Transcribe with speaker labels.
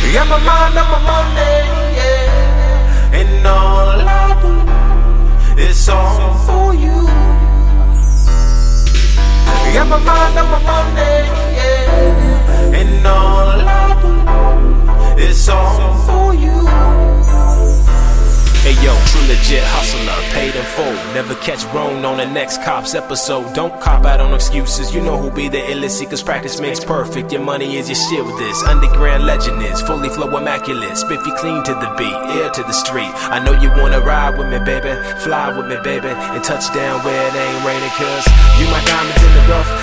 Speaker 1: Got my mind on my money, yeah. And all I do is all for you. Got my mind on my money, yeah. And all I do is all for you.
Speaker 2: Hey yo, true legit hustler, paid in full. Never catch Rome on the next Cops episode. Don't cop out on excuses, you know who be the illest. Cause practice makes perfect, your money is your shit with this. Underground legend is, fully flow immaculate. Spiffy clean to the beat, ear to the street. I know you wanna ride with me, baby. Fly with me, baby. And touch down where it ain't raining. Cause you my diamonds in the rough,